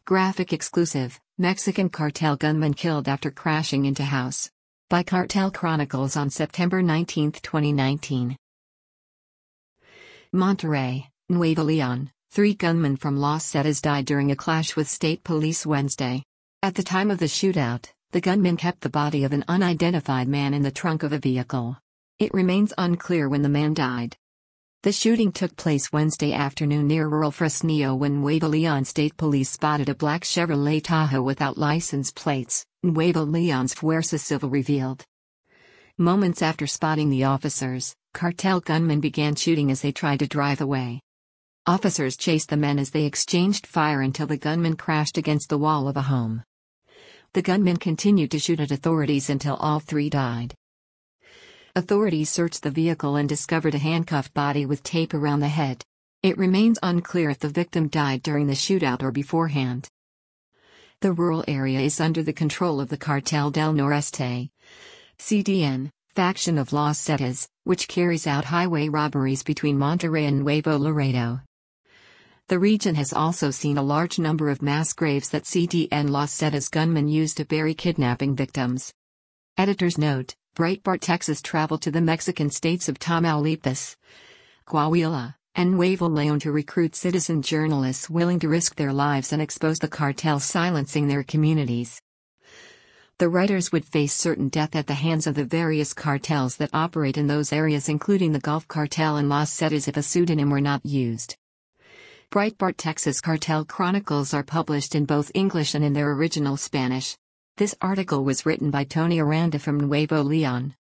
Graphic exclusive: Mexican cartel gunman killed after crashing into house. By Cartel Chronicles on September 19, 2019. Monterrey, Nuevo Leon. 3 gunmen from Los Zetas died during a clash with state police Wednesday. At the time of the shootout, the gunmen kept the body of an unidentified man in the trunk of a vehicle. It remains unclear when the man died. The shooting took place Wednesday afternoon near rural Fresnillo when Nuevo Leon State Police spotted a black Chevrolet Tahoe without license plates, Nuevo Leon's Fuerza Civil revealed. Moments after spotting the officers, cartel gunmen began shooting as they tried to drive away. Officers chased the men as they exchanged fire until the gunmen crashed against the wall of a home. The gunmen continued to shoot at authorities until all 3 died. Authorities searched the vehicle and discovered a handcuffed body with tape around the head. It remains unclear if the victim died during the shootout or beforehand. The rural area is under the control of the Cartel del Noreste, CDN, faction of Los Zetas, which carries out highway robberies between Monterrey and Nuevo Laredo. The region has also seen a large number of mass graves that CDN Los Zetas gunmen use to bury kidnapping victims. Editor's note: Breitbart Texas traveled to the Mexican states of Tamaulipas, Coahuila, and Nuevo Leon to recruit citizen journalists willing to risk their lives and expose the cartels silencing their communities. The writers would face certain death at the hands of the various cartels that operate in those areas, including the Gulf Cartel and Los Zetas, if a pseudonym were not used. Breitbart Texas Cartel Chronicles are published in both English and in their original Spanish. This article was written by Tony Aranda from Nuevo Leon.